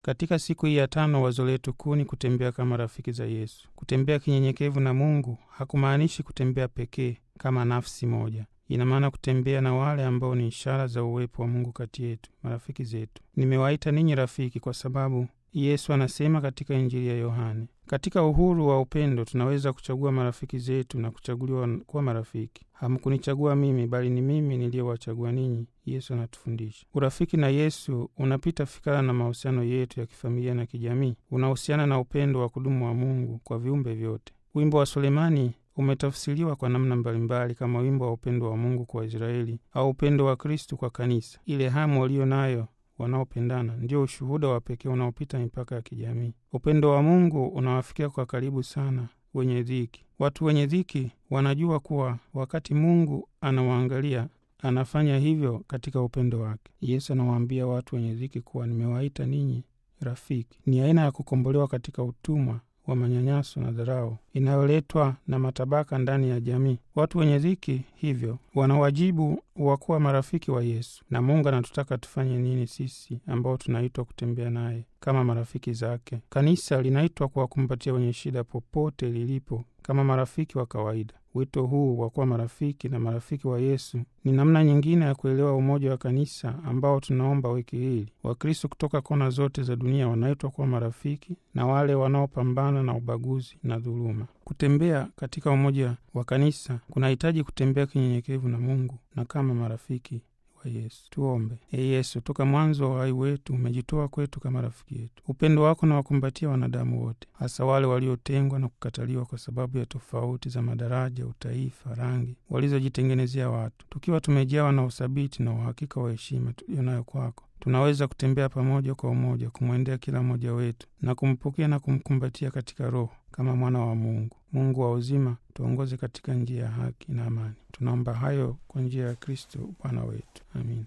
Katika siku hii ya 5, wazo letu kuu ni kutembea kama rafiki za Yesu. Kutembea kinyenyekevu na Mungu hakumaanishi kutembea pekee kama nafsi moja. Ina maana kutembea na wale ambao ni ishara za uwepo wa Mungu kati yetu, marafiki zetu. Nimewaita ninyi rafiki kwa sababu Yesu anasema katika Injili ya Yohane, katika uhuru wa upendo tunaweza kuchagua marafiki zetu na kuchaguliwa kuwa marafiki. Hamkunichagua mimi, bali ni mimi niliyowachagua ninyi, Yesu anatufundisha. Urafiki na Yesu unapita fikra na mahusiano yetu ya kifamilia na kijamii. Unahusiana na upendo wa kudumu wa Mungu kwa viumbe vyote. Wimbo wa Sulemani umetafsiriwa kwa namna mbalimbali kama wimbo wa upendo wa Mungu kwa Israeli au upendo wa Kristo kwa kanisa. Ile hamu walio nayo wanaopendana ndio ushuhuda wa pekee unaopita mipaka ya kijamii. Upendo wa Mungu unawafikia kwa karibu sana wenye dhiki. Watu wenye dhiki wanajua kuwa wakati Mungu anawaangalia, anafanya hivyo katika upendo wake. Yesu anawaambia watu wenye dhiki kuwa nimewaita ninyi rafiki. Ni aina ya kukombolewa katika utumwa wa manyanyaso na dharau inayoletwa na matabaka ndani ya jamii. Watu wenye dhiki hivyo wana wajibu wa kuwa marafiki wa Yesu. Na Mungu anatutaka tufanye nini sisi ambao tunaitwa kutembea naye kama marafiki zake? Kanisa linaitwa kuwakumbatia wenye shida popote lilipo kama marafiki wa kawaida. Wito huu wa kuwa marafiki na marafiki wa Yesu ni namna nyingine ya kuelewa umoja wa kanisa ambao tunaomba wiki hili. Wakristo kutoka kona zote za dunia wanaitwa kuwa marafiki na wale wanaopambana na ubaguzi na dhuluma. Kutembea katika umoja wa kanisa kunahitaji kutembea kinyenyekevu na Mungu na kama marafiki wa Yesu. Tuombe. Yesu, toka mwanzo wa uhai wetu umejitoa kwetu kama rafiki yetu. Upendo wako na wakumbatia wanadamu wote, hasa wale waliotengwa na kukataliwa kwa sababu ya tofauti za madaraja, utaifa, rangi walizojitengenezea watu. Tukiwa tumejawa na uthabiti na uhakika wa heshima tuliyonayo kwako, tunaweza kutembea pamoja kwa umoja, kumwendea kila mmoja wetu na kumpokea na kumkumbatia katika roho kama mwana wa Mungu. Mungu wa uzima, tuongoze katika njia ya haki na amani. Tunaomba hayo kwa njia ya Kristo Bwana wetu. Amin.